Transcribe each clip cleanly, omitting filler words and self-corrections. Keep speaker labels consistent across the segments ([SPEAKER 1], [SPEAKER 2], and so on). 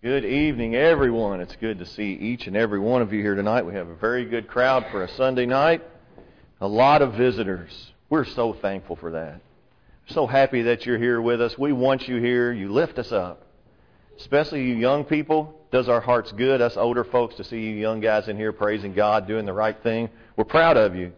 [SPEAKER 1] Good evening, everyone. It's good to see each and every one of you here tonight. We have a very good crowd for a Sunday night. A lot of visitors. We're so thankful for that. So happy that you're here with us. We want you here. You lift us up. Especially you young people. Does our hearts good, us older folks, to see you young guys in here praising God, doing the right thing. We're proud of you.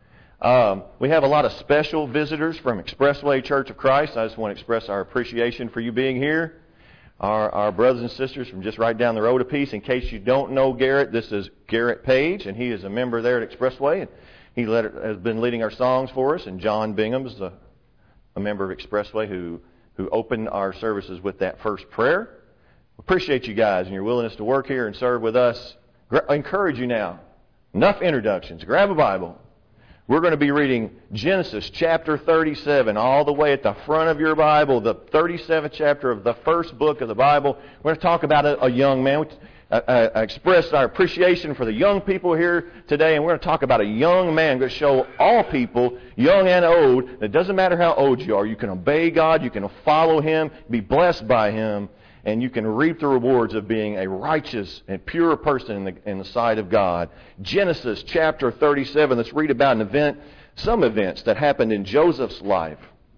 [SPEAKER 1] We have a lot of special visitors from Expressway Church of Christ. I just want to express our appreciation for you being here. Our brothers and sisters from just right down the road a piece. In case you don't know Garrett, this is Garrett Page, and he is a member there at Expressway, and he has been leading our songs for us. And John Bingham is a member of Expressway who opened our services with that first prayer. Appreciate you guys and your willingness to work here and serve with us. I encourage you now. Enough introductions. Grab a Bible. We're going to be reading Genesis chapter 37 all the way at the front of your Bible, the 37th chapter of the first book of the Bible. We're going to talk about a young man. I expressed our appreciation for the young people here today, and we're going to talk about a young man. We're going to show all people, young and old, that it doesn't matter how old you are. You can obey God, you can follow Him, be blessed by Him, and you can reap the rewards of being a righteous and pure person in the sight of God. Genesis chapter 37, let's read about some events that happened in Joseph's life.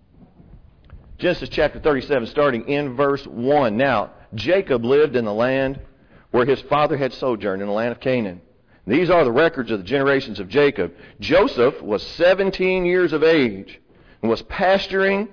[SPEAKER 1] Genesis chapter 37, starting in verse 1. Now, Jacob lived in the land where his father had sojourned, in the land of Canaan. These are the records of the generations of Jacob. Joseph was 17 years of age and was pasturing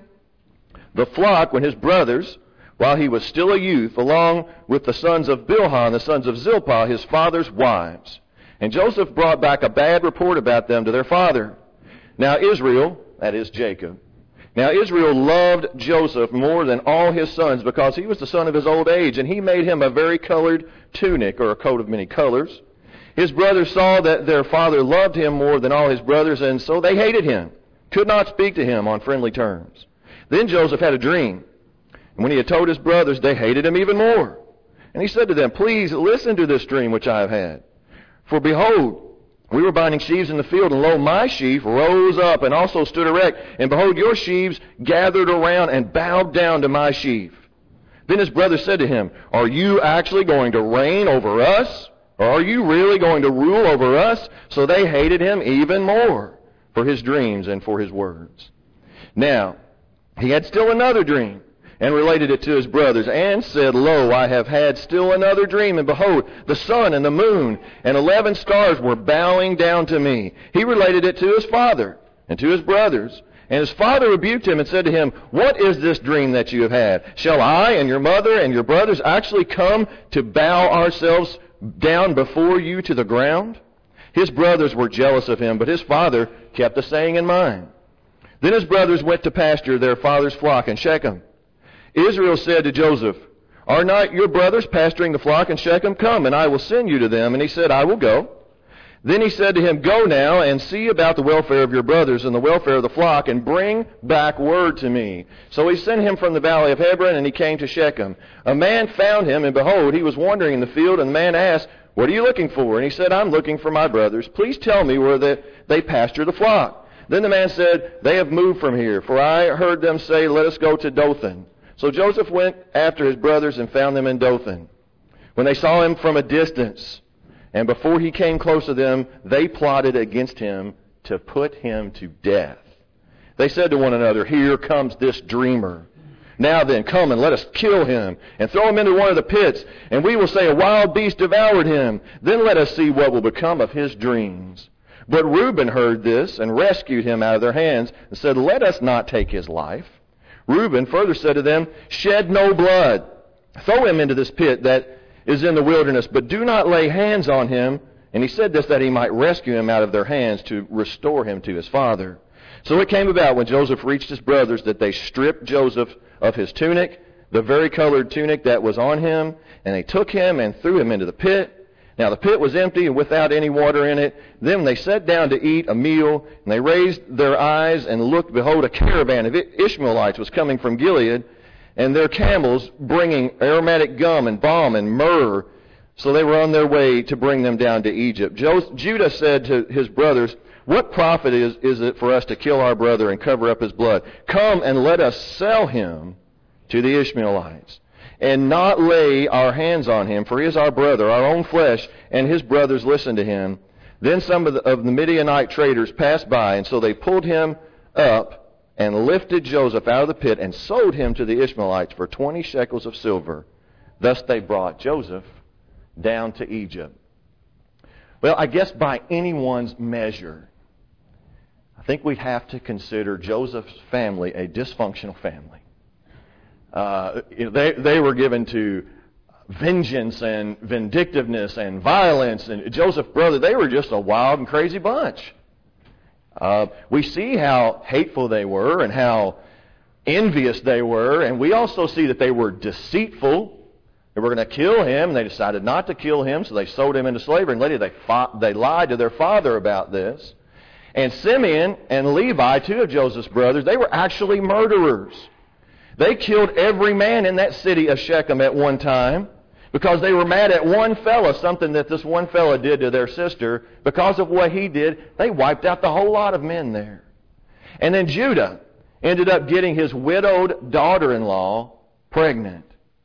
[SPEAKER 1] the flock when his brothers, while he was still a youth, along with the sons of Bilhah, the sons of Zilpah, his father's wives. And Joseph brought back a bad report about them to their father. Now Israel, that is Jacob, now Israel loved Joseph more than all his sons, because he was the son of his old age, and he made him a vari-colored tunic, or a coat of many colors. His brothers saw that their father loved him more than all his brothers, and so they hated him, could not speak to him on friendly terms. Then Joseph had a dream. And when he had told his brothers, they hated him even more. And he said to them, "Please listen to this dream which I have had. For behold, we were binding sheaves in the field, and lo, my sheaf rose up and also stood erect. And behold, your sheaves gathered around and bowed down to my sheaf." Then his brothers said to him, "Are you actually going to reign over us? Or are you really going to rule over us?" So they hated him even more for his dreams and for his words. Now, he had still another dream, and related it to his brothers, and said, "Lo, I have had still another dream, and behold, the sun and the moon and 11 stars were bowing down to me." He related it to his father and to his brothers. And his father rebuked him and said to him, "What is this dream that you have had? Shall I and your mother and your brothers actually come to bow ourselves down before you to the ground?" His brothers were jealous of him, but his father kept the saying in mind. Then his brothers went to pasture their father's flock in Shechem. Israel said to Joseph, "Are not your brothers pasturing the flock in Shechem? Come, and I will send you to them." And he said, "I will go." Then he said to him, "Go now and see about the welfare of your brothers and the welfare of the flock, and bring back word to me." So he sent him from the valley of Hebron, and he came to Shechem. A man found him, and behold, he was wandering in the field, and the man asked, "What are you looking for?" And he said, "I'm looking for my brothers. Please tell me where they pasture the flock." Then the man said, "They have moved from here, for I heard them say, 'Let us go to Dothan.'" So Joseph went after his brothers and found them in Dothan. When they saw him from a distance, and before he came close to them, they plotted against him to put him to death. They said to one another, "Here comes this dreamer. Now then, come and let us kill him and throw him into one of the pits, and we will say a wild beast devoured him. Then let us see what will become of his dreams." But Reuben heard this and rescued him out of their hands and said, "Let us not take his life." Reuben further said to them, "Shed no blood. Throw him into this pit that is in the wilderness, but do not lay hands on him." And he said this that he might rescue him out of their hands to restore him to his father. So it came about when Joseph reached his brothers that they stripped Joseph of his tunic, the vari-colored tunic that was on him, and they took him and threw him into the pit. Now the pit was empty and without any water in it. Then they sat down to eat a meal, and they raised their eyes and looked, behold, a caravan of Ishmaelites was coming from Gilead, and their camels bringing aromatic gum and balm and myrrh. So they were on their way to bring them down to Egypt. Judah said to his brothers, "What profit is it for us to kill our brother and cover up his blood? Come and let us sell him to the Ishmaelites." and not lay our hands on him, for he is our brother, our own flesh, and his brothers listen to him. Then some of the Midianite traders passed by, and so they pulled him up and lifted Joseph out of the pit and sold him to the Ishmaelites for 20 shekels of silver. Thus they brought Joseph down to Egypt. Well, I guess by anyone's measure, I think we'd have to consider Joseph's family a dysfunctional family. They were given to vengeance and vindictiveness and violence. And Joseph's brother, they were just a wild and crazy bunch. We see how hateful they were and how envious they were. And we also see that they were deceitful. They were going to kill him, and they decided not to kill him, so they sold him into slavery. And later they lied to their father about this. And Simeon and Levi, two of Joseph's brothers, they were actually murderers. They killed every man in that city of Shechem at one time because they were mad at one fella, something that this one fella did to their sister. Because of what he did, they wiped out the whole lot of men there. And then Judah ended up getting his widowed daughter-in-law pregnant.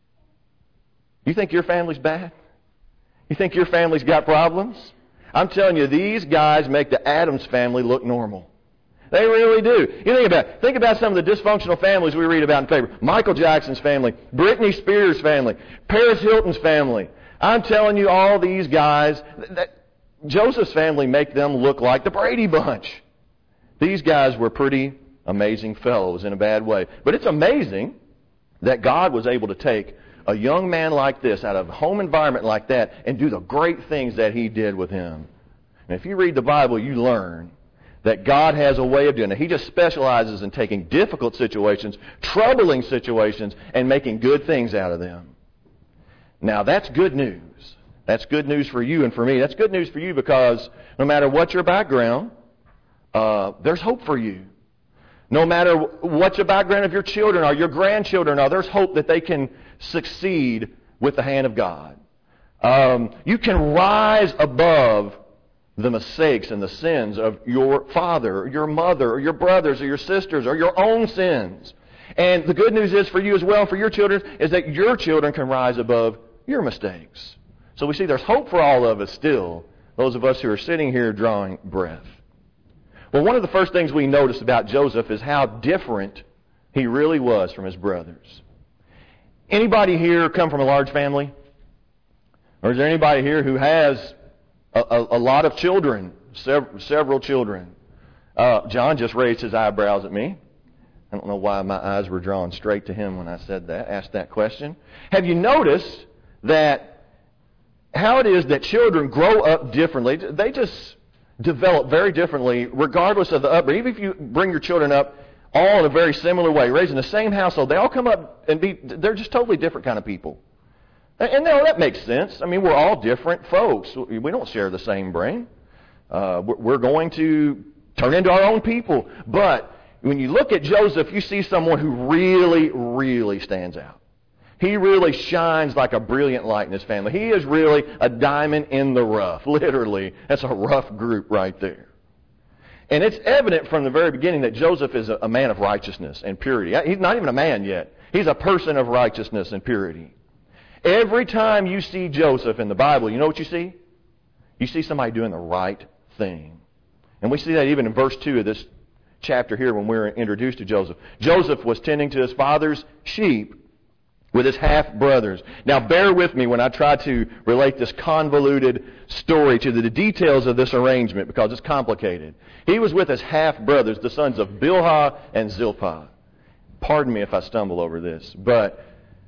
[SPEAKER 1] You think your family's bad? You think your family's got problems? I'm telling you, these guys make the Addams family look normal. They really do. You think about some of the dysfunctional families we read about in the paper. Michael Jackson's family, Britney Spears' family, Paris Hilton's family. I'm telling you, all these guys, Joseph's family make them look like the Brady Bunch. These guys were pretty amazing fellows in a bad way. But it's amazing that God was able to take a young man like this out of a home environment like that and do the great things that he did with him. And if you read the Bible, you learn that God has a way of doing it. He just specializes in taking difficult situations, troubling situations, and making good things out of them. Now, that's good news. That's good news for you and for me. That's good news for you because no matter what your background, there's hope for you. No matter what your background of your children are, your grandchildren are, there's hope that they can succeed with the hand of God. You can rise above the mistakes and the sins of your father, or your mother, or your brothers, or your sisters, or your own sins. And the good news is for you as well, for your children, is that your children can rise above your mistakes. So we see there's hope for all of us still, those of us who are sitting here drawing breath. Well, one of the first things we notice about Joseph is how different he really was from his brothers. Anybody here come from a large family? Or is there anybody here who has a lot of children, several children? John just raised his eyebrows at me. I don't know why my eyes were drawn straight to him when I asked that question. Have you noticed that how it is that children grow up differently? They just develop very differently regardless of the upbringing. Even if you bring your children up all in a very similar way, raised in the same household, they all come up and they're just totally different kind of people. And now that makes sense. I mean, we're all different folks. We don't share the same brain. We're going to turn into our own people. But when you look at Joseph, you see someone who really, really stands out. He really shines like a brilliant light in his family. He is really a diamond in the rough, literally. That's a rough group right there. And it's evident from the very beginning that Joseph is a man of righteousness and purity. He's not even a man yet. He's a person of righteousness and purity. Every time you see Joseph in the Bible, you know what you see? You see somebody doing the right thing. And we see that even in verse 2 of this chapter here when we're introduced to Joseph. Joseph was tending to his father's sheep with his half-brothers. Now bear with me when I try to relate this convoluted story to the details of this arrangement because it's complicated. He was with his half-brothers, the sons of Bilhah and Zilpah. Pardon me if I stumble over this, but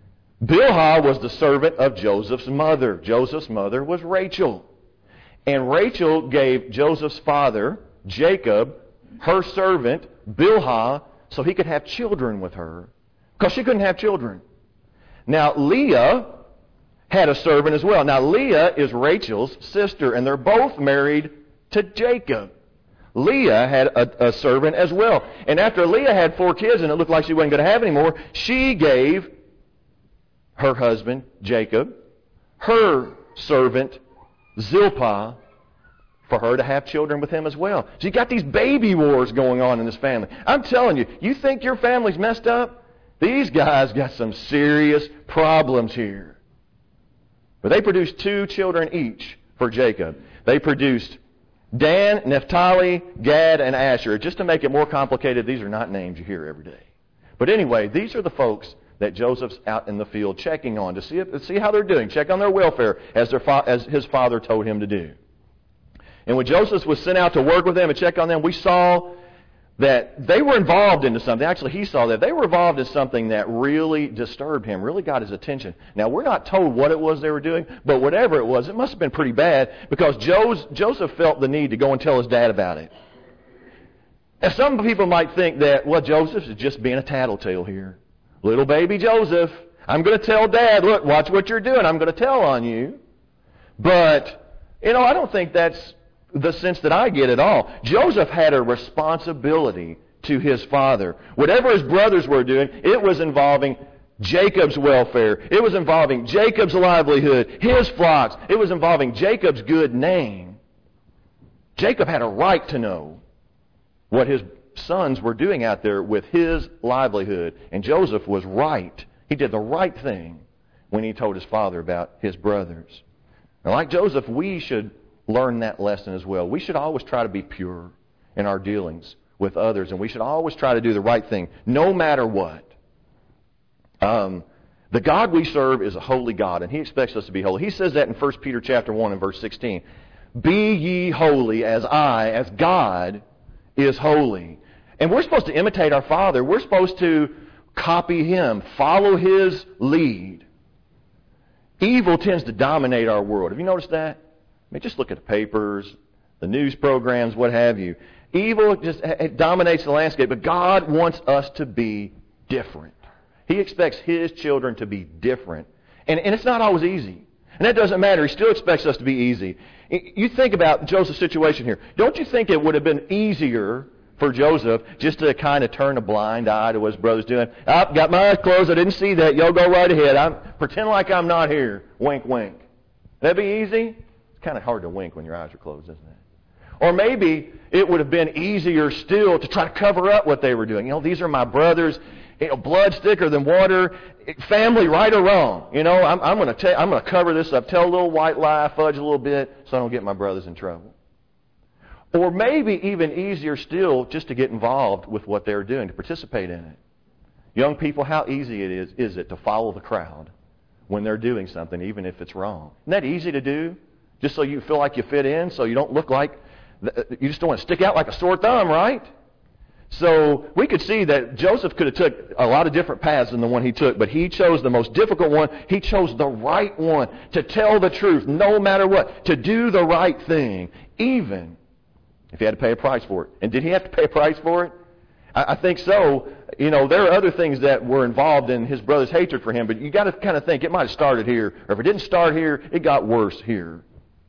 [SPEAKER 1] Bilhah was the servant of Joseph's mother. Joseph's mother was Rachel. And Rachel gave Joseph's father, Jacob, her servant, Bilhah, so he could have children with her because she couldn't have children. Now, Leah had a servant as well. Now, Leah is Rachel's sister, and they're both married to Jacob. Leah had a servant as well. And after Leah had 4 kids, and it looked like she wasn't going to have any more, she gave her husband, Jacob, her servant, Zilpah, for her to have children with him as well. So you got these baby wars going on in this family. I'm telling you, you think your family's messed up? These guys got some serious problems here. But they produced 2 children each for Jacob. They produced Dan, Naphtali, Gad, and Asher. Just to make it more complicated, these are not names you hear every day. But anyway, these are the folks that Joseph's out in the field checking on to see how they're doing, check on their welfare as his father told him to do. And when Joseph was sent out to work with them and check on them, we saw that they were involved into something. Actually, he saw that they were involved in something that really disturbed him, really got his attention. Now, we're not told what it was they were doing, but whatever it was, it must have been pretty bad because Joseph felt the need to go and tell his dad about it. And some people might think that, well, Joseph is just being a tattletale here. Little baby Joseph, I'm going to tell Dad, look, watch what you're doing. I'm going to tell on you. But, I don't think that's the sense that I get at all. Joseph had a responsibility to his father. Whatever his brothers were doing, it was involving Jacob's welfare. It was involving Jacob's livelihood, his flocks. It was involving Jacob's good name. Jacob had a right to know what his sons were doing out there with his livelihood. And Joseph was right. He did the right thing when he told his father about his brothers. Now, like Joseph, we should learn that lesson as well. We should always try to be pure in our dealings with others, and we should always try to do the right thing, no matter what. The God we serve is a holy God, and He expects us to be holy. He says that in 1 Peter chapter 1 and verse 16. Be ye holy as God is holy. And we're supposed to imitate our Father. We're supposed to copy Him, follow His lead. Evil tends to dominate our world. Have you noticed that? I mean, just look at the papers, the news programs, what have you. Evil just dominates the landscape, but God wants us to be different. He expects His children to be different. And it's not always easy. And that doesn't matter. He still expects us to be easy. You think about Joseph's situation here. Don't you think it would have been easier for Joseph just to kind of turn a blind eye to what his brother's doing? Got my eyes closed. I didn't see that. Y'all go right ahead. Pretend like I'm not here. Wink, wink. That'd be easy? It's kind of hard to wink when your eyes are closed, isn't it? Or maybe it would have been easier still to try to cover up what they were doing. These are my brothers. Blood's thicker than water. Family, right or wrong. I'm going to cover this up. Tell a little white lie, fudge a little bit, so I don't get my brothers in trouble. Or maybe even easier still, just to get involved with what they're doing, to participate in it. Young people, how easy is it to follow the crowd when they're doing something, even if it's wrong? Isn't that easy to do? Just so you feel like you fit in, so you don't look like, you just don't want to stick out like a sore thumb, right? So we could see that Joseph could have took a lot of different paths than the one he took, but he chose the most difficult one. He chose the right one, to tell the truth no matter what, to do the right thing, even if he had to pay a price for it. And did he have to pay a price for it? I think so. There are other things that were involved in his brother's hatred for him, but you got to kind of think it might have started here, or if it didn't start here, it got worse here.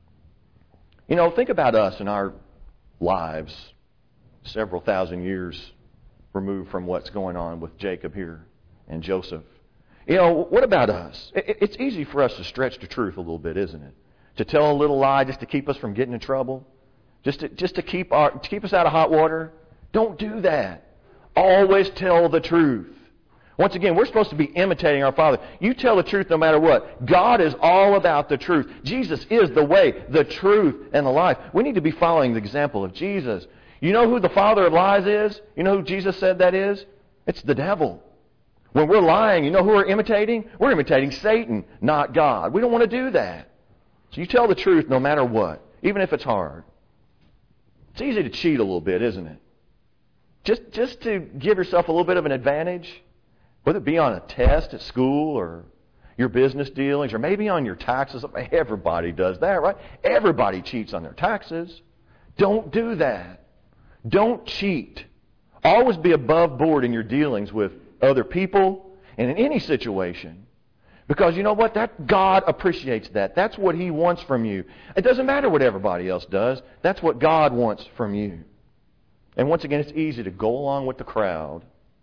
[SPEAKER 1] Think about us in our lives, several thousand years removed from what's going on with Jacob here and Joseph. What about us? It's easy for us to stretch the truth a little bit, isn't it? To tell a little lie just to keep us from getting in trouble, just to keep us out of hot water. Don't do that. Always tell the truth. Once again, we're supposed to be imitating our Father. You tell the truth no matter what. God is all about the truth. Jesus is the way, the truth, and the life. We need to be following the example of Jesus. You know who the father of lies is? You know who Jesus said that is? It's the devil. When we're lying, you know who we're imitating? We're imitating Satan, not God. We don't want to do that. So you tell the truth no matter what, even if it's hard. It's easy to cheat a little bit, isn't it? Just to give yourself a little bit of an advantage, whether it be on a test at school or your business dealings or maybe on your taxes. Everybody does that, right? Everybody cheats on their taxes. Don't do that. Don't cheat. Always be above board in your dealings with other people and in any situation. Because you know what? That God appreciates that. That's what He wants from you. It doesn't matter what everybody else does. That's what God wants from you. And once again, it's easy to go along with the crowd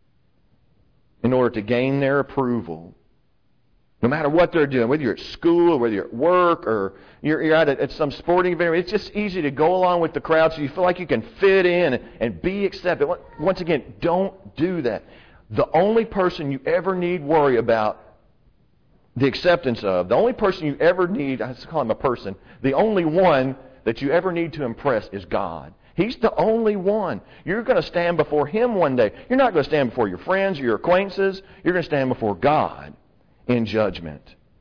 [SPEAKER 1] in order to gain their approval. No matter what they're doing, whether you're at school or whether you're at work or you're at some sporting event, it's just easy to go along with the crowd so you feel like you can fit in and be accepted. Once again, don't do that. the only person you ever need worry about the acceptance of, the only person you ever need, I have to call him a person, the only one that you ever need to impress is God. He's the only one. You're going to stand before Him one day. You're not going to stand before your friends or your acquaintances. You're going to stand before God in judgment.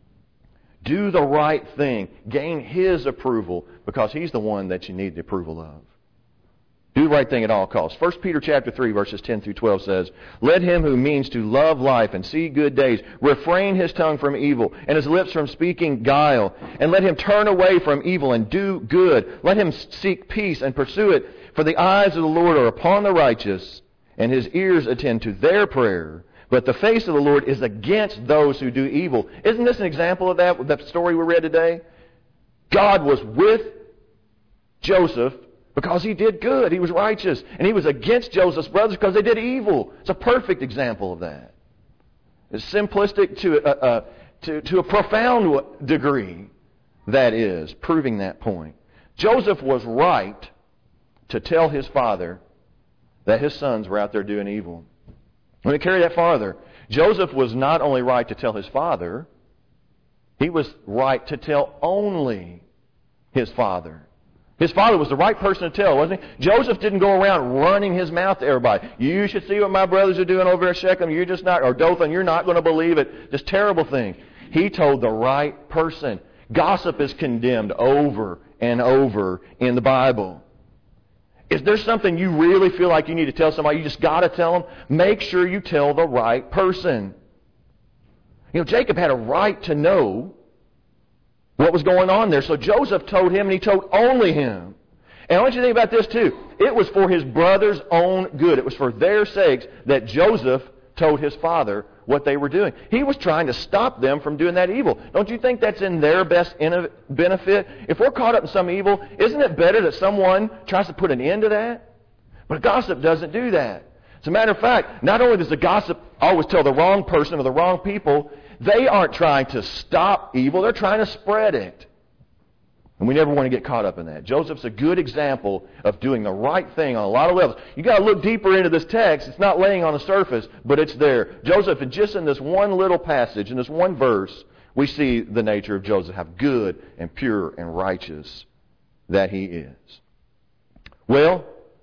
[SPEAKER 1] Do the right thing. Gain His approval because He's the one that you need the approval of. Do the right thing at all costs. 1 Peter chapter 3, verses 10 through 12 says, "Let him who means to love life and see good days refrain his tongue from evil and his lips from speaking guile. And let him turn away from evil and do good. Let him seek peace and pursue it. For the eyes of the Lord are upon the righteous, and His ears attend to their prayer. But the face of the Lord is against those who do evil." Isn't this an example of that, the story we read today? God was with Joseph because he did good. He was righteous. And He was against Joseph's brothers because they did evil. It's a perfect example of that. It's simplistic to a profound degree, that is, proving that point. Joseph was right to tell his father that his sons were out there doing evil. Let me carry that farther. Joseph was not only right to tell his father, he was right to tell only his father. His father was the right person to tell, wasn't he? Joseph didn't go around running his mouth to everybody. "You should see what my brothers are doing over at Shechem. You're just not," or Dothan, "you're not going to believe it." Just terrible thing. He told the right person. Gossip is condemned over and over in the Bible. Is there something you really feel like you need to tell somebody? You just got to tell them. Make sure you tell the right person. You know, Jacob had a right to know what was going on there. So Joseph told him, and he told only him. And I want you to think about this too. It was for his brother's own good. It was for their sakes that Joseph told his father what they were doing. He was trying to stop them from doing that evil. Don't you think that's in their best benefit? If we're caught up in some evil, isn't it better that someone tries to put an end to that? But gossip doesn't do that. As a matter of fact, not only does the gossip always tell the wrong person or the wrong people, they aren't trying to stop evil, they're trying to spread it. And we never want to get caught up in that. Joseph's a good example of doing the right thing on a lot of levels. You've got to look deeper into this text. It's not laying on the surface, but it's there. Joseph, and just in this one little passage, in this one verse, we see the nature of Joseph, how good and pure and righteous that he is. Well,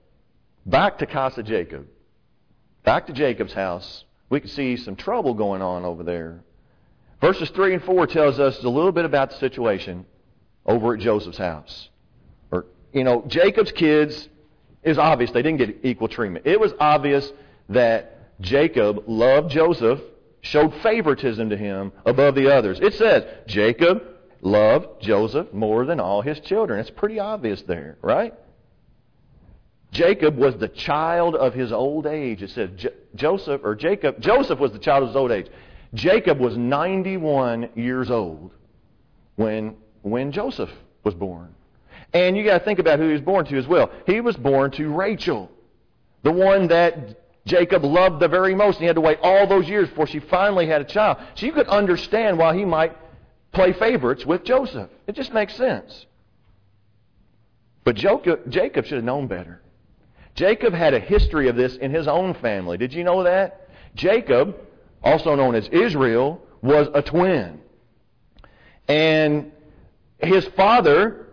[SPEAKER 1] back to Casa Jacob. Back to Jacob's house. We can see some trouble going on over there. Verses 3 and 4 tells us a little bit about the situation over at Joseph's house. Or, Jacob's kids, is obvious they didn't get equal treatment. It was obvious that Jacob loved Joseph, showed favoritism to him above the others. It says Jacob loved Joseph more than all his children. It's pretty obvious there, right? Jacob was the child of his old age. It says Joseph was the child of his old age. Jacob was 91 years old when Joseph was born. And you got to think about who he was born to as well. He was born to Rachel, the one that Jacob loved the very most. And he had to wait all those years before she finally had a child. So you could understand why he might play favorites with Joseph. It just makes sense. But Jacob should have known better. Jacob had a history of this in his own family. Did you know that? Jacob, also known as Israel, was a twin. And his father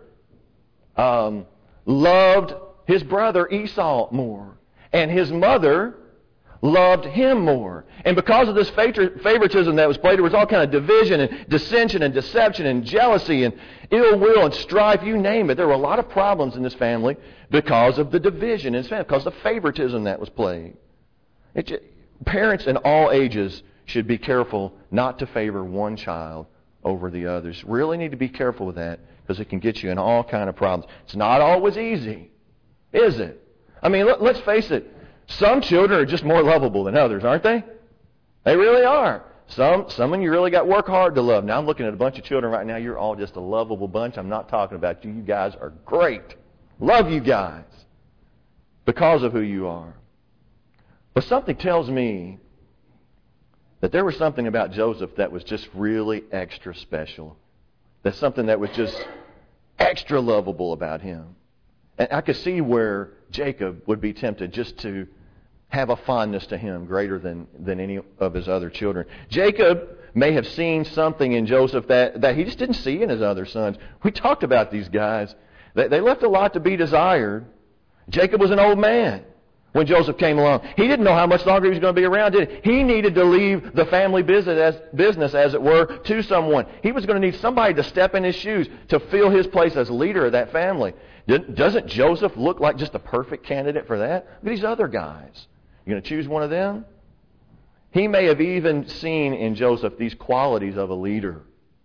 [SPEAKER 1] loved his brother Esau more. And his mother loved him more. And because of this favoritism that was played, there was all kind of division and dissension and deception and jealousy and ill will and strife, you name it. There were a lot of problems in this family because of the division in this family, because of the favoritism that was played. Parents in all ages should be careful not to favor one child over the others. Really need to be careful with that because it can get you in all kind of problems. It's not always easy, is it? I mean, let's face it. Some children are just more lovable than others, aren't they? They really are. Some of you really got to work hard to love. Now, I'm looking at a bunch of children right now. You're all just a lovable bunch. I'm not talking about you. You guys are great. Love you guys because of who you are. But something tells me that there was something about Joseph that was just really extra special. That's something that was just extra lovable about him. And I could see where Jacob would be tempted just to have a fondness to him greater than any of his other children. Jacob may have seen something in Joseph that he just didn't see in his other sons. We talked about these guys. They left a lot to be desired. Jacob was an old man when Joseph came along. He didn't know how much longer he was going to be around, did he? He needed to leave the family business, as it were, to someone. He was going to need somebody to step in his shoes to fill his place as leader of that family. Doesn't Joseph look like just a perfect candidate for that? Look at these other guys. You going to choose one of them? He may have even seen in Joseph these qualities of a leader.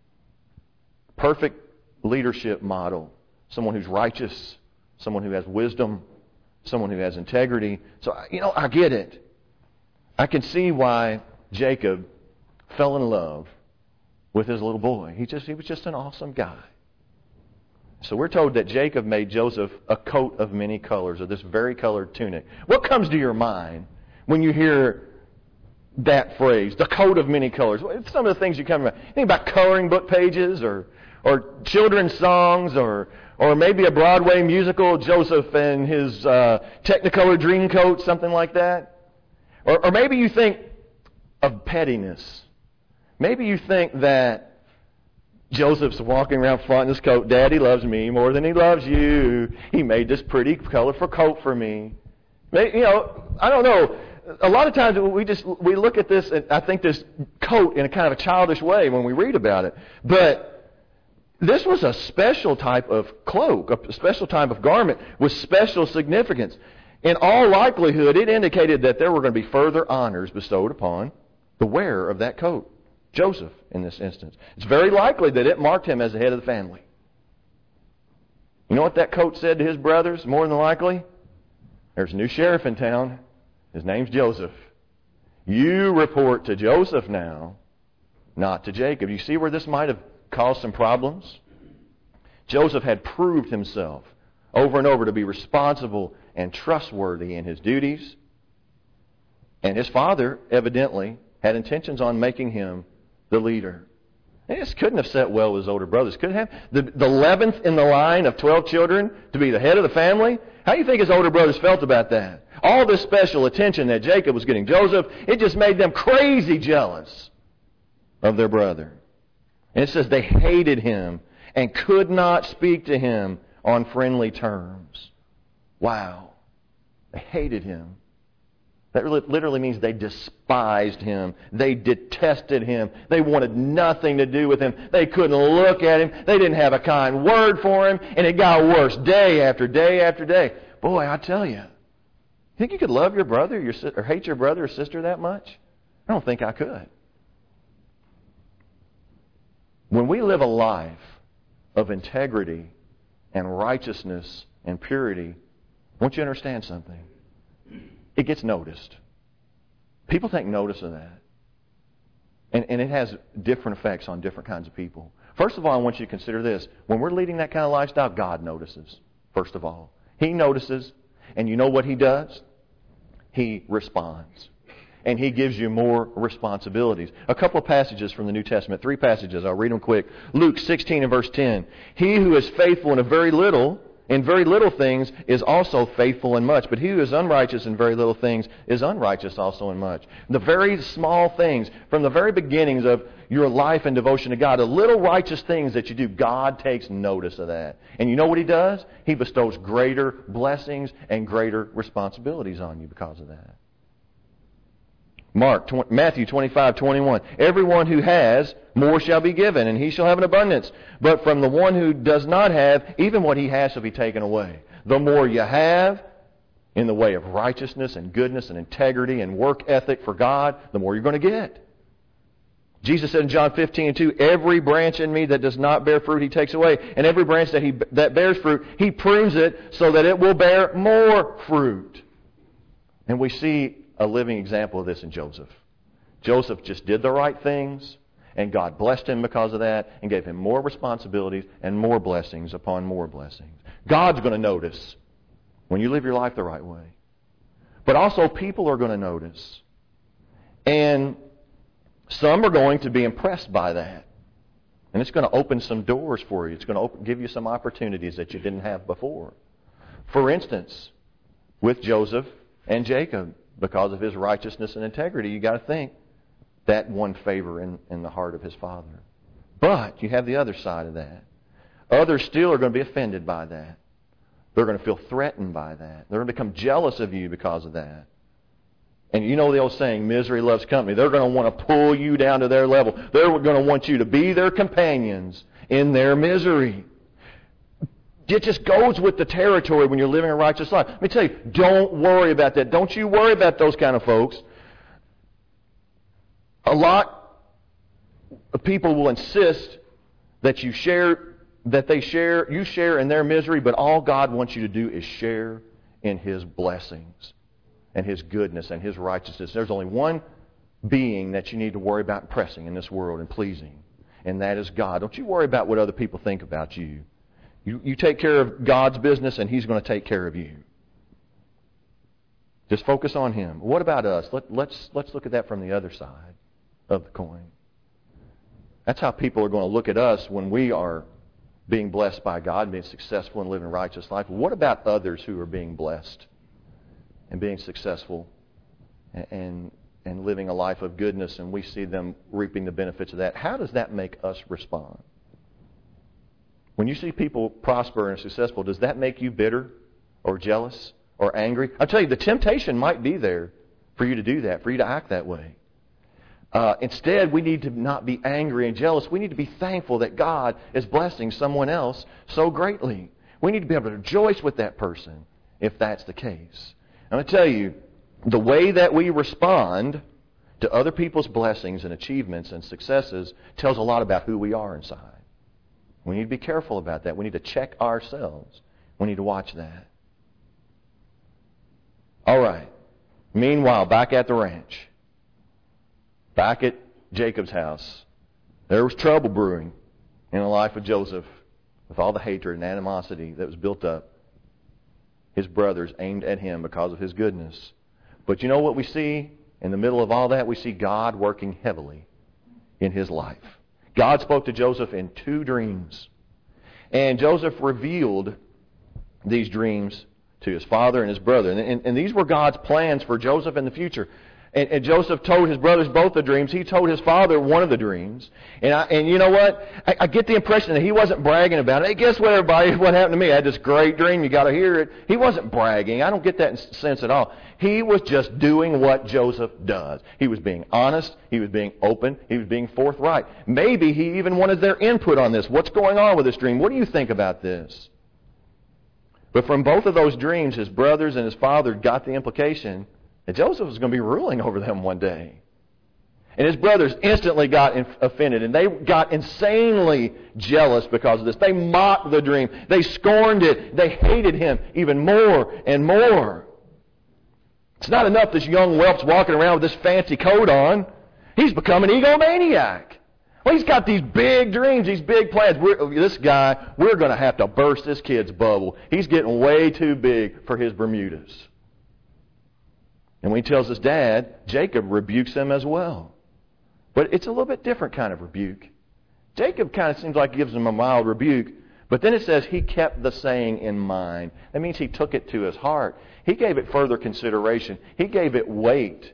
[SPEAKER 1] Perfect leadership model. Someone who's righteous. Someone who has wisdom. Someone who has integrity. So, I get it. I can see why Jacob fell in love with his little boy. He was just an awesome guy. So we're told that Jacob made Joseph a coat of many colors, of this vari-colored tunic. What comes to your mind when you hear that phrase, the coat of many colors? What some of the things you come about? Think about coloring book pages or children's songs or maybe a Broadway musical, Joseph and his Technicolor Dreamcoat, something like that. Or maybe you think of pettiness. Maybe you think that Joseph's walking around flaunting his coat. Daddy loves me more than he loves you. He made this pretty, colorful coat for me. I don't know. A lot of times we look at this and I think this coat in a kind of a childish way when we read about it. But this was a special type of cloak, a special type of garment with special significance. In all likelihood, it indicated that there were going to be further honors bestowed upon the wearer of that coat. Joseph, in this instance. It's very likely that it marked him as the head of the family. You know what that coat said to his brothers, more than likely? There's a new sheriff in town. His name's Joseph. You report to Joseph now, not to Jacob. You see where this might have caused some problems? Joseph had proved himself over and over to be responsible and trustworthy in his duties. And his father, evidently, had intentions on making him the leader. This couldn't have set well with his older brothers. Could it have? The 11th in the line of 12 children to be the head of the family? How do you think his older brothers felt about that? All this special attention that Jacob was getting Joseph, it just made them crazy jealous of their brother. And it says they hated him and could not speak to him on friendly terms. Wow. They hated him. That literally means they despised him. They detested him. They wanted nothing to do with him. They couldn't look at him. They didn't have a kind word for him. And it got worse day after day after day. Boy, I tell you, think you could love your brother or hate your brother or sister that much? I don't think I could. When we live a life of integrity and righteousness and purity, I want you to understand something. It gets noticed. People take notice of that. And it has different effects on different kinds of people. First of all, I want you to consider this. When we're leading that kind of lifestyle, God notices, first of all. He notices, and you know what He does? He responds. And He gives you more responsibilities. A couple of passages from the New Testament, 3 passages, I'll read them quick. Luke 16 and verse 10. He who is faithful in very little things is also faithful in much. But he who is unrighteous in very little things is unrighteous also in much. The very small things, from the very beginnings of your life and devotion to God, the little righteous things that you do, God takes notice of that. And you know what He does? He bestows greater blessings and greater responsibilities on you because of that. Matthew 25:21. Everyone who has, more shall be given, and he shall have an abundance. But from the one who does not have, even what he has shall be taken away. The more you have in the way of righteousness and goodness and integrity and work ethic for God, the more you're going to get. Jesus said in John 15:2, every branch in me that does not bear fruit, He takes away. And every branch that bears fruit, He prunes it so that it will bear more fruit. And we see a living example of this in Joseph. Joseph just did the right things, and God blessed him because of that, and gave him more responsibilities and more blessings upon more blessings. God's going to notice when you live your life the right way. But also people are going to notice. And some are going to be impressed by that. And it's going to open some doors for you. It's going to give you some opportunities that you didn't have before. For instance, with Joseph and Jacob, because of his righteousness and integrity, you got to think that won favor in the heart of his father. But you have the other side of that. Others still are going to be offended by that. They're going to feel threatened by that. They're going to become jealous of you because of that. And you know the old saying, misery loves company. They're going to want to pull you down to their level. They're going to want you to be their companions in their misery. It just goes with the territory when you're living a righteous life. Let me tell you, don't worry about that. Don't you worry about those kind of folks. A lot of people will insist that you share in their misery, but all God wants you to do is share in His blessings and His goodness and His righteousness. There's only one being that you need to worry about impressing in this world and pleasing, and that is God. Don't you worry about what other people think about you. You take care of God's business, and He's going to take care of you. Just focus on Him. What about us? Let's look at that from the other side of the coin. That's how people are going to look at us when we are being blessed by God and being successful and living a righteous life. What about others who are being blessed and being successful and living a life of goodness, and we see them reaping the benefits of that? How does that make us respond? When you see people prosper and successful, does that make you bitter or jealous or angry? I'll tell you, the temptation might be there for you to do that, for you to act that way. Instead, we need to not be angry and jealous. We need to be thankful that God is blessing someone else so greatly. We need to be able to rejoice with that person if that's the case. I'm going to tell you, the way that we respond to other people's blessings and achievements and successes tells a lot about who we are inside. We need to be careful about that. We need to check ourselves. We need to watch that. All right. Meanwhile, back at the ranch, back at Jacob's house, there was trouble brewing in the life of Joseph with all the hatred and animosity that was built up. His brothers aimed at him because of his goodness. But you know what we see in the middle of all that? We see God working heavily in his life. God spoke to Joseph in 2 dreams. And Joseph revealed these dreams to his father and his brother. And these were God's plans for Joseph in the future. And Joseph told his brothers both the dreams. He told his father one of the dreams. And you know what? I get the impression that he wasn't bragging about it. Hey, guess what, everybody? What happened to me? I had this great dream. You got to hear it. He wasn't bragging. I don't get that sense at all. He was just doing what Joseph does. He was being honest. He was being open. He was being forthright. Maybe he even wanted their input on this. What's going on with this dream? What do you think about this? But from both of those dreams, his brothers and his father got the implication that Joseph was going to be ruling over them one day. And his brothers instantly got offended, and they got insanely jealous because of this. They mocked the dream. They scorned it. They hated him even more and more. It's not enough this young whelp's walking around with this fancy coat on. He's become an egomaniac. Well, he's got these big dreams, these big plans. We're going to have to burst this kid's bubble. He's getting way too big for his Bermudas. And when he tells his dad, Jacob rebukes him as well. But it's a little bit different kind of rebuke. Jacob kind of seems like he gives him a mild rebuke, but then it says he kept the saying in mind. That means he took it to his heart. He gave it further consideration. He gave it weight.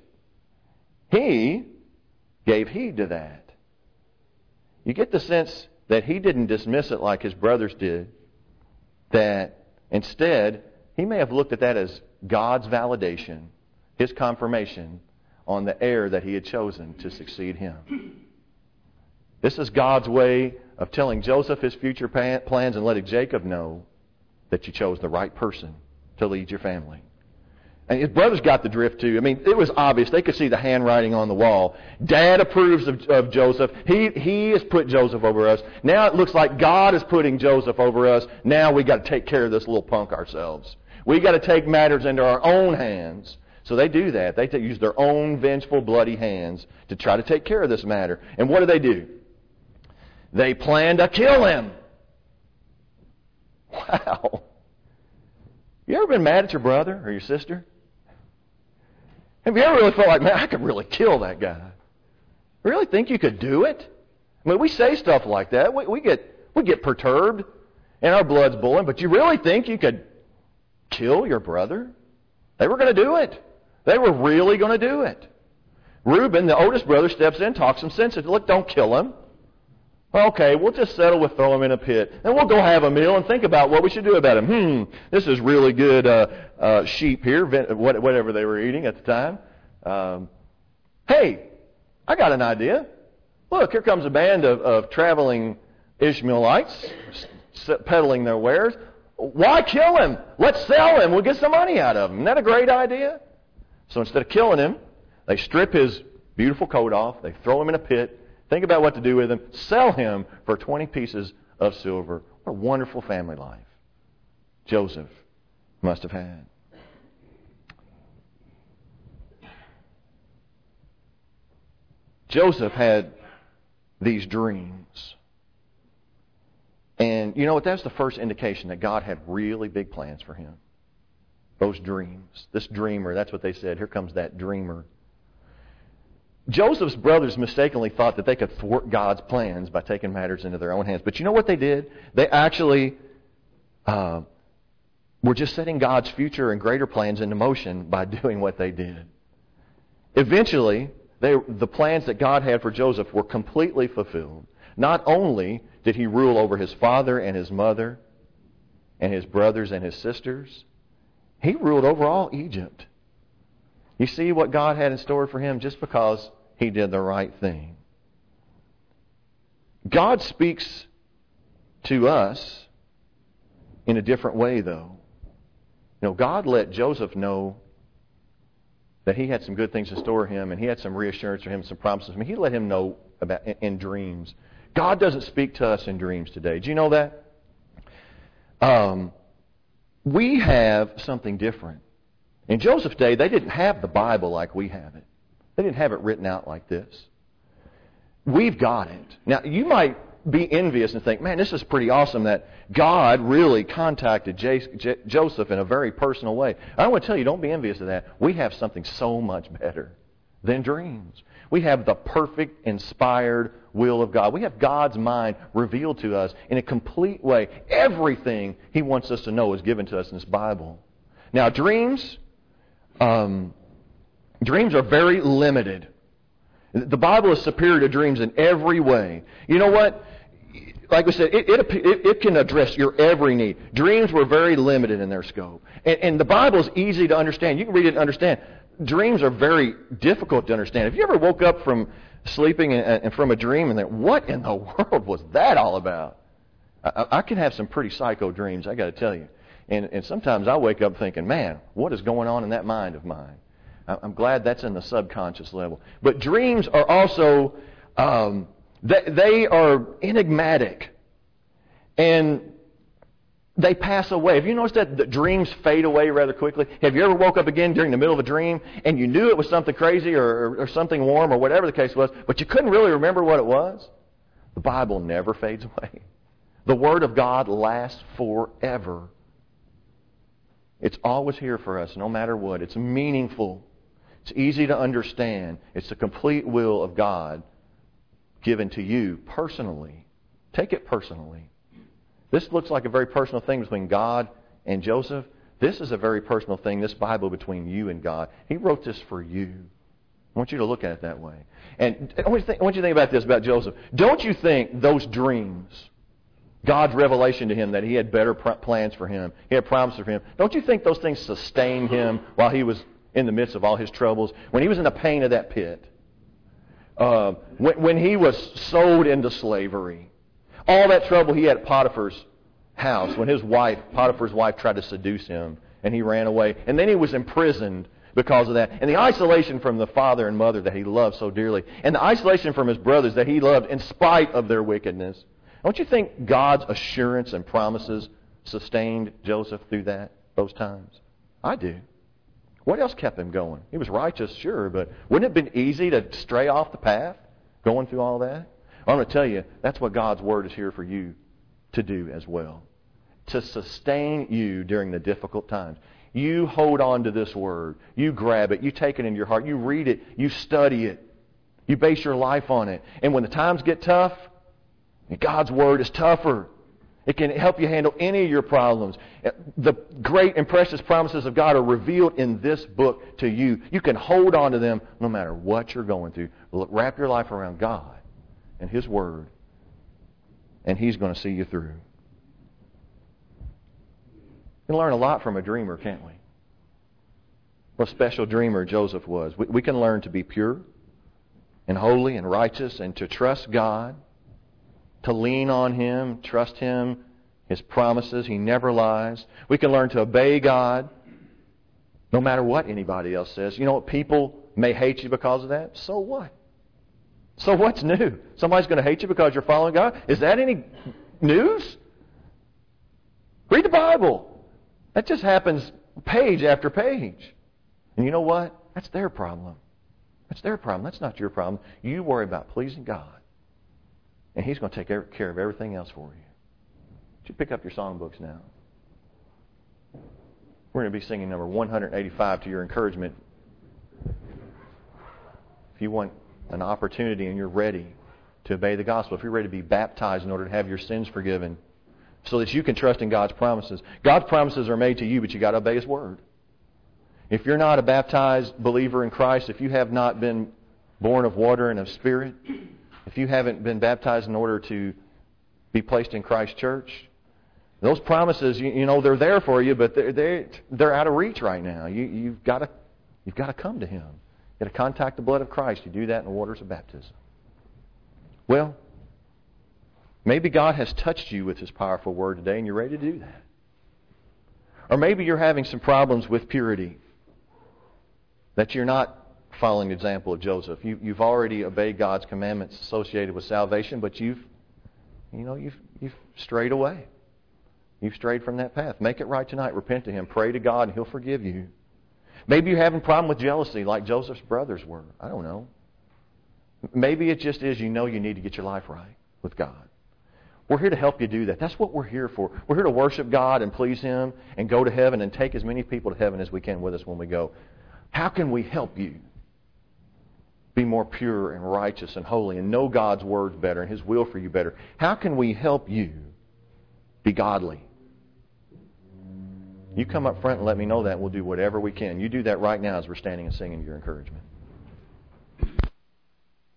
[SPEAKER 1] He gave heed to that. You get the sense that he didn't dismiss it like his brothers did, that instead he may have looked at that as God's validation, his confirmation on the heir that he had chosen to succeed him. This is God's way of telling Joseph his future plans and letting Jacob know that you chose the right person to lead your family. And his brothers got the drift too. I mean, it was obvious. They could see the handwriting on the wall. Dad approves of Joseph. He has put Joseph over us. Now it looks like God is putting Joseph over us. Now we got to take care of this little punk ourselves. We got to take matters into our own hands. So they do that. They use their own vengeful, bloody hands to try to take care of this matter. And what do? They plan to kill him. Wow. You ever been mad at your brother or your sister? Have you ever really felt like, man, I could really kill that guy? Really think you could do it? I mean, we say stuff like that. We get perturbed and our blood's boiling, but you really think you could kill your brother? They were going to do it. They were really going to do it. Reuben, the oldest brother, steps in, talks some sense. Says, look, don't kill him. Okay, we'll just settle with throw him in a pit. And we'll go have a meal and think about what we should do about him. This is really good sheep here, whatever they were eating at the time. Hey, I got an idea. Look, here comes a band of traveling Ishmaelites peddling their wares. Why kill him? Let's sell him. We'll get some money out of him. Isn't that a great idea? So instead of killing him, they strip his beautiful coat off. They throw him in a pit. Think about what to do with him. Sell him for 20 pieces of silver. What a wonderful family life Joseph must have had. Joseph had these dreams. And you know what? That's the first indication that God had really big plans for him. Those dreams. This dreamer, that's what they said. Here comes that dreamer. Joseph's brothers mistakenly thought that they could thwart God's plans by taking matters into their own hands. But you know what they did? They actually were just setting God's future and greater plans into motion by doing what they did. Eventually, the plans that God had for Joseph were completely fulfilled. Not only did he rule over his father and his mother and his brothers and his sisters, he ruled over all Egypt. You see what God had in store for him just because he did the right thing. God speaks to us in a different way, though. You know, God let Joseph know that he had some good things in store for him, and he had some reassurance for him, some promises for him. He let him know about in dreams. God doesn't speak to us in dreams today. Do you know that? We have something different. In Joseph's day, they didn't have the Bible like we have it. They didn't have it written out like this. We've got it. Now, you might be envious and think, man, this is pretty awesome that God really contacted Joseph in a very personal way. I want to tell you, don't be envious of that. We have something so much better than dreams. We have the perfect, inspired will of God. We have God's mind revealed to us in a complete way. Everything He wants us to know is given to us in this Bible. Now, dreams are very limited. The Bible is superior to dreams in every way. You know what? Like we said, it can address your every need. Dreams were very limited in their scope. And the Bible is easy to understand. You can read it and understand. Dreams are very difficult to understand. Have you ever woke up from sleeping and from a dream and think, what in the world was that all about? I can have some pretty psycho dreams, I got to tell you. And sometimes I wake up thinking, man, what is going on in that mind of mine? I'm glad that's in the subconscious level. But dreams are also, they are enigmatic. And they pass away. Have you noticed that the dreams fade away rather quickly? Have you ever woke up again during the middle of a dream and you knew it was something crazy or something warm or whatever the case was, but you couldn't really remember what it was? The Bible never fades away. The Word of God lasts forever. It's always here for us, no matter what. It's meaningful. It's easy to understand. It's the complete will of God given to you personally. Take it personally. This looks like a very personal thing between God and Joseph. This is a very personal thing, this Bible, between you and God. He wrote this for you. I want you to look at it that way. And I want you to think about this, about Joseph. Don't you think those dreams, God's revelation to him that He had better plans for him, He had promises for him, don't you think those things sustained him while he was in the midst of all his troubles? When he was in the pain of that pit, when he was sold into slavery, all that trouble he had at Potiphar's house, when Potiphar's wife tried to seduce him, and he ran away. And then he was imprisoned because of that. And the isolation from the father and mother that he loved so dearly. And the isolation from his brothers that he loved in spite of their wickedness. Don't you think God's assurance and promises sustained Joseph through those times? I do. What else kept him going? He was righteous, sure, but wouldn't it have been easy to stray off the path going through all that? I'm going to tell you, that's what God's Word is here for you to do as well. To sustain you during the difficult times. You hold on to this Word. You grab it. You take it into your heart. You read it. You study it. You base your life on it. And when the times get tough, God's Word is tougher. It can help you handle any of your problems. The great and precious promises of God are revealed in this book to you. You can hold on to them no matter what you're going through. Wrap your life around God and His Word, and He's going to see you through. We can learn a lot from a dreamer, can't we? What a special dreamer Joseph was. We can learn to be pure and holy and righteous and to trust God, to lean on Him, trust Him, His promises. He never lies. We can learn to obey God no matter what anybody else says. You know what? People may hate you because of that. So what? So what's new? Somebody's going to hate you because you're following God? Is that any news? Read the Bible. That just happens page after page. And you know what? That's their problem. That's their problem. That's not your problem. You worry about pleasing God. And He's going to take care of everything else for you. You should pick up your songbooks now. We're going to be singing number 185 to your encouragement. If you want an opportunity and you're ready to obey the gospel, if you're ready to be baptized in order to have your sins forgiven, so that you can trust in God's promises. God's promises are made to you, but you got to obey His Word. If you're not a baptized believer in Christ, if you have not been born of water and of Spirit, if you haven't been baptized in order to be placed in Christ's church, those promises, you know, they're there for you, but they're out of reach right now. You've got to come to Him. You've got to contact the blood of Christ. You do that in the waters of baptism. Well, maybe God has touched you with His powerful Word today and you're ready to do that. Or maybe you're having some problems with purity, that you're not following the example of Joseph. You've already obeyed God's commandments associated with salvation, but you've strayed away. You've strayed from that path. Make it right tonight. Repent to Him. Pray to God and He'll forgive you. Maybe you're having a problem with jealousy like Joseph's brothers were. I don't know. Maybe it just is you need to get your life right with God. We're here to help you do that. That's what we're here for. We're here to worship God and please Him and go to heaven and take as many people to heaven as we can with us when we go. How can we help you be more pure and righteous and holy and know God's words better and His will for you better? How can we help you be godly? You come up front and let me know that. We'll do whatever we can. You do that right now as we're standing and singing your encouragement.